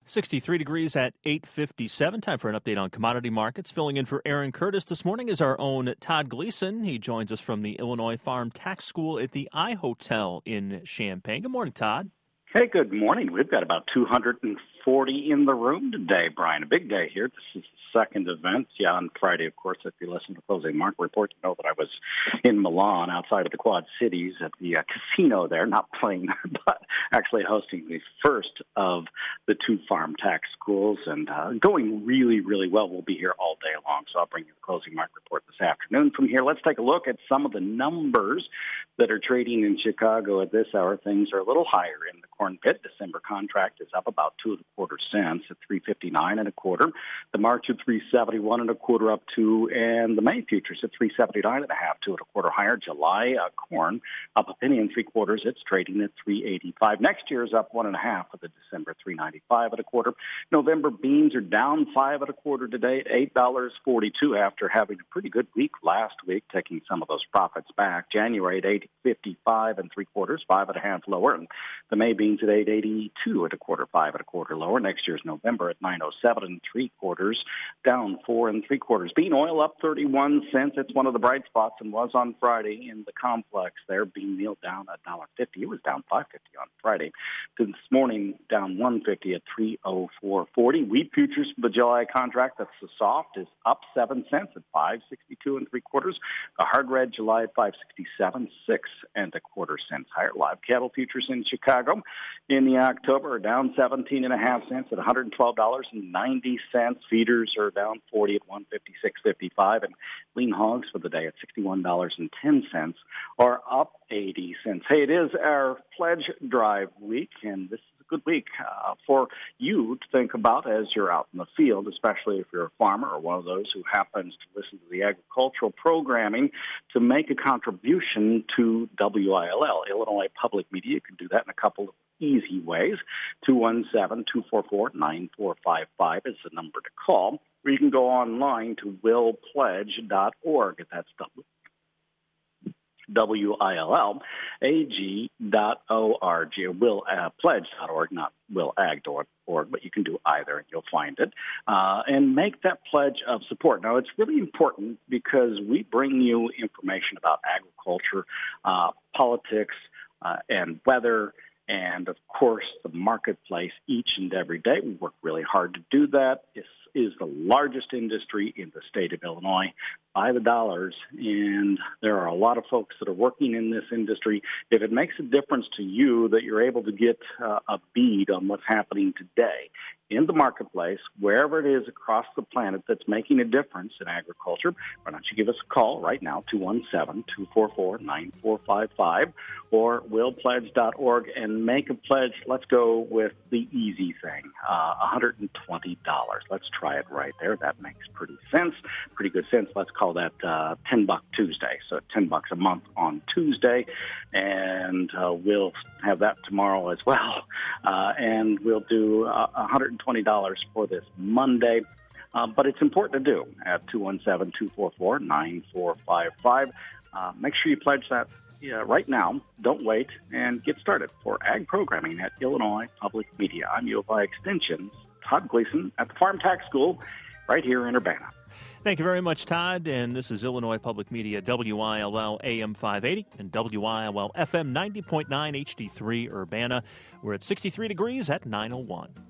63 degrees at 8:57. Time for an update on commodity markets. Filling in for Aaron Curtis this morning is our own Todd Gleason. He joins us from the Illinois Farm Tax School at the iHotel in Champaign. Good morning, Todd. Hey, good morning. We've got about 240 in the room today, Brian. A big day here. This is the second event. Yeah, on Friday, of course, if you listen to the closing market report, you know that I was in Milan outside of the Quad Cities at the casino there, not playing, but actually hosting the first of the two farm tax schools and going really, really well. We'll be here all day long, so I'll bring you the closing market report this afternoon. From here, let's take a look at some of the numbers that are trading in Chicago at this hour. Things are a little higher in the corn pit. December contract is up about 2 1/4 cents at 3.59 1/4. The March at 3.71 1/4 up to, and the May futures at 3.79 1/2, 2 1/4 higher. July corn up a penny and 3/4. It's trading at 3.85. Next year is up 1 1/2 for the December 3.95 1/4. November beans are down 5 1/4 today at $8.42 after having a pretty good week last week, taking some of those profits back. January at 8.55 3/4, 5 1/2 lower, and the May beans at 8.82 1/4, 5 1/4 lower. Next year's November at 9.07 3/4, down 4 3/4. Bean oil up 31 cents. It's one of the bright spots and was on Friday in the complex there. Bean meal down $1.50. It was down $5.50 on Friday. This morning down $1.50 at 3.0440. Wheat futures for the July contract, that's the soft, is up 7 cents at 5.62 3/4. The hard red July at 5.67, 6 1/4 cents higher. Live cattle futures in Chicago in the October are down 17.5 cents at $112.90. Feeders are down 40 at 156.55, and lean hogs for the day at $61.10 are up 80 cents. Hey, it is our pledge drive week, and this is a good week for you to think about as you're out in the field, especially if you're a farmer or one of those who happens to listen to the agricultural programming, to make a contribution to WILL, Illinois Public Media. You can do that in a couple of easy ways. 217-244-9455 is the number to call, or you can go online to willpledge.org. That's WILLAG.org, or willpledge.org, not willag.org, but you can do either and you'll find it. And make that pledge of support. Now, it's really important because we bring you information about agriculture, politics, and weather, and, of course, the marketplace each and every day. We work really hard to do that. This is the largest industry in the state of Illinois by the dollars, and there are a lot of folks that are working in this industry. If it makes a difference to you that you're able to get a bead on what's happening today in the marketplace, wherever it is across the planet that's making a difference in agriculture, why don't you give us a call right now, 217-244-9455, or willpledge.org, and make a pledge. Let's go with the easy thing, $120. Let's try it right there. That makes pretty good sense. Let's call that $10 Tuesday. So $10 a month on Tuesday, and we'll have that tomorrow as well. And we'll do $120 for this Monday. But it's important to do at 217-244-9455. Make sure you pledge that right now. Don't wait, and get started for ag programming at Illinois Public Media. I'm U of I Extension's Todd Gleason at the Farm Tax School right here in Urbana. Thank you very much, Todd. And this is Illinois Public Media, WILL AM 580 and WILL FM 90.9 HD3 Urbana. We're at 63 degrees at 9:01.